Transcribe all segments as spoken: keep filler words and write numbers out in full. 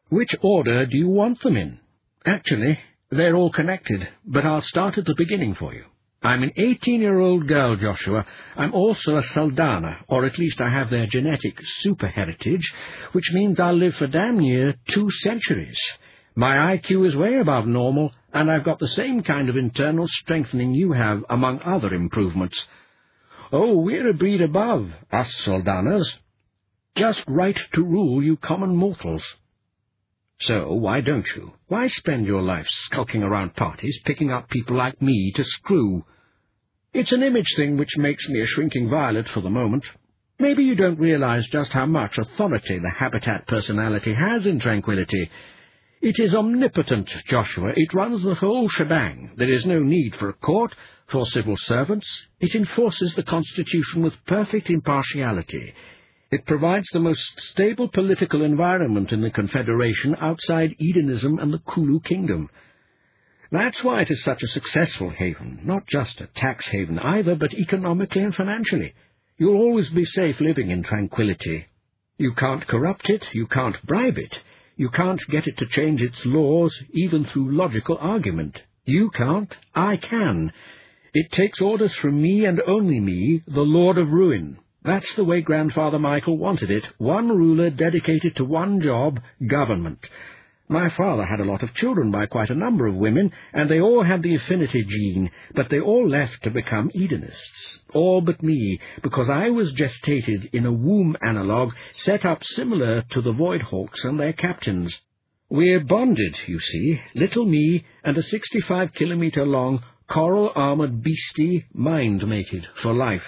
Which order do you want them in? Actually, they're all connected, but I'll start at the beginning for you. I'm an eighteen-year-old girl, Joshua. I'm also a Saldana, or at least I have their genetic super-heritage, which means I'll live for damn near two centuries. My I Q is way above normal, and I've got the same kind of internal strengthening you have, among other improvements. Oh, we're a breed above, us Saldanas. Just right to rule you common mortals. So, why don't you? Why spend your life skulking around parties, picking up people like me to screw? It's an image thing which makes me a shrinking violet for the moment. Maybe you don't realize just how much authority the Habitat personality has in Tranquility. It is omnipotent, Joshua. It runs the whole shebang. There is no need for a court, for civil servants. It enforces the Constitution with perfect impartiality. It provides the most stable political environment in the Confederation outside Edenism and the Kulu Kingdom. That's why it is such a successful haven, not just a tax haven either, but economically and financially. You'll always be safe living in Tranquility. You can't corrupt it, you can't bribe it, you can't get it to change its laws, even through logical argument. You can't, I can. It takes orders from me and only me, the Lord of Ruin. That's the way Grandfather Michael wanted it, one ruler dedicated to one job, government. My father had a lot of children by quite a number of women, and they all had the affinity gene, but they all left to become Edenists. All but me, because I was gestated in a womb analogue set up similar to the Voidhawks and their captains. We're bonded, you see, little me and a sixty-five kilometre long, coral-armoured beastie mind-mated for life.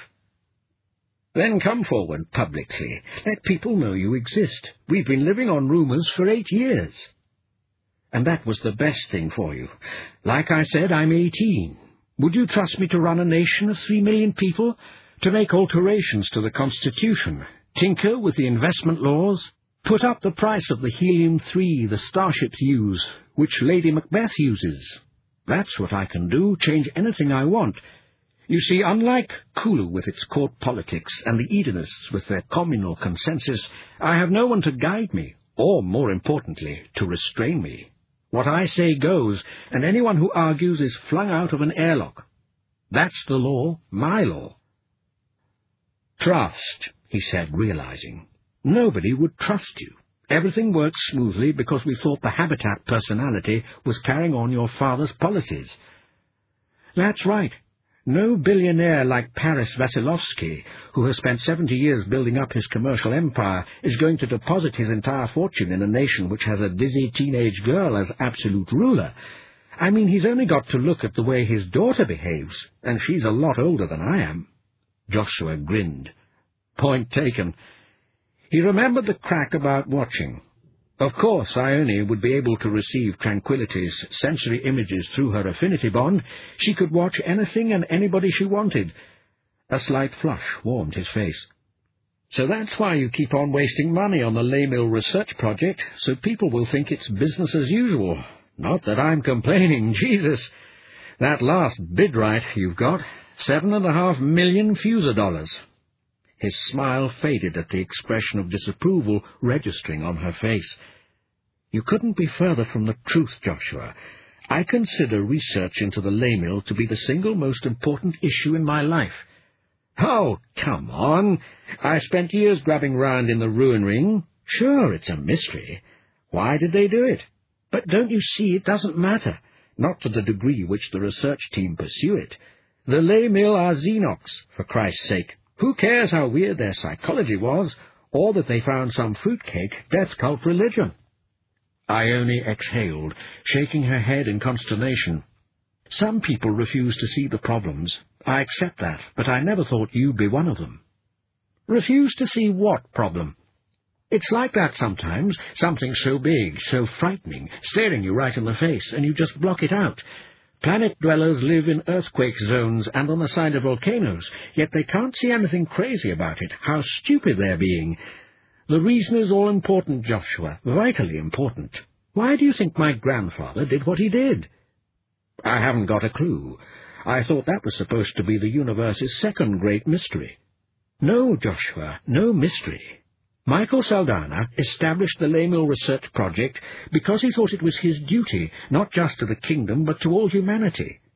Then come forward publicly. Let people know you exist. We've been living on rumours for eight years. And that was the best thing for you. Like I said, I'm eighteen. Would you trust me to run a nation of three million people? To make alterations to the Constitution? Tinker with the investment laws? Put up the price of the helium three the starships use, which Lady Macbeth uses? That's what I can do, change anything I want. You see, unlike Kulu with its court politics and the Edenists with their communal consensus, I have no one to guide me, or, more importantly, to restrain me. What I say goes, and anyone who argues is flung out of an airlock. That's the law, my law. Trust, he said, realizing. Nobody would trust you. Everything worked smoothly because we thought the Habitat personality was carrying on your father's policies. That's right. No billionaire like Paris Vasilevsky, who has spent seventy years building up his commercial empire, is going to deposit his entire fortune in a nation which has a dizzy teenage girl as absolute ruler. I mean, he's only got to look at the way his daughter behaves, and she's a lot older than I am. Joshua grinned. Point taken. He remembered the crack about watching. Of course, Ione would be able to receive Tranquility's sensory images through her affinity bond. She could watch anything and anybody she wanted. A slight flush warmed his face. So that's why you keep on wasting money on the Laymill research project, so people will think it's business as usual. Not that I'm complaining, Jesus. That last bid right you've got, seven and a half million fuser dollars. His smile faded at the expression of disapproval registering on her face. You couldn't be further from the truth, Joshua. I consider research into the Laymill to be the single most important issue in my life. Oh, come on. I spent years grubbing round in the ruin ring. Sure, it's a mystery. Why did they do it? But don't you see, it doesn't matter. Not to the degree which the research team pursue it. The Laymill are Xenocs, for Christ's sake. Who cares how weird their psychology was, or that they found some fruitcake death cult religion? Ione exhaled, shaking her head in consternation. Some people refuse to see the problems. I accept that, but I never thought you'd be one of them. Refuse to see what problem? It's like that sometimes, something so big, so frightening, staring you right in the face, and you just block it out. Planet dwellers live in earthquake zones and on the side of volcanoes, yet they can't see anything crazy about it, how stupid they're being. The reason is all important, Joshua, vitally important. Why do you think my grandfather did what he did? I haven't got a clue. I thought that was supposed to be the universe's second great mystery. No, Joshua, no mystery. Michael Saldanha established the Laymill Research Project because he thought it was his duty, not just to the kingdom, but to all humanity.